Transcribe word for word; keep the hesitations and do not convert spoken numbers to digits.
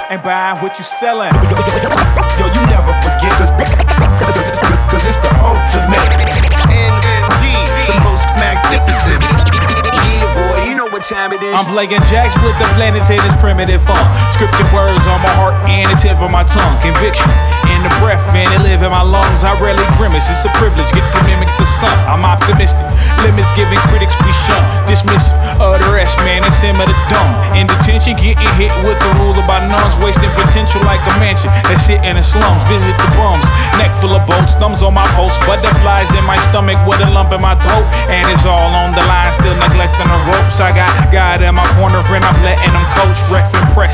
ain't buying what you selling. Yo, you never forget, cause, cause it's the ultimate. Indeed, the most magnificent. Yeah, boy, you know what time it is. I'm playing jacks with the planets, hit this primitive funk. Scripted words on my heart and the tip of my tongue. Conviction in the breath and it live in my lungs. I rarely grimace, it's a privilege, get to mimic the sun. I'm optimistic, limits giving critics we shun. Dismissive of the rest, man, and Tim of the dumb. In detention, getting hit with the ruler by nuns. Wasting potential like a mansion that's sit in the slums. Visit the bums, neck full of bolts, thumbs on my post. Butterflies in my stomach with a lump in my throat. And it's all on the line, still neglecting the ropes. I got God in my corner and I'm letting them coach. Ref and press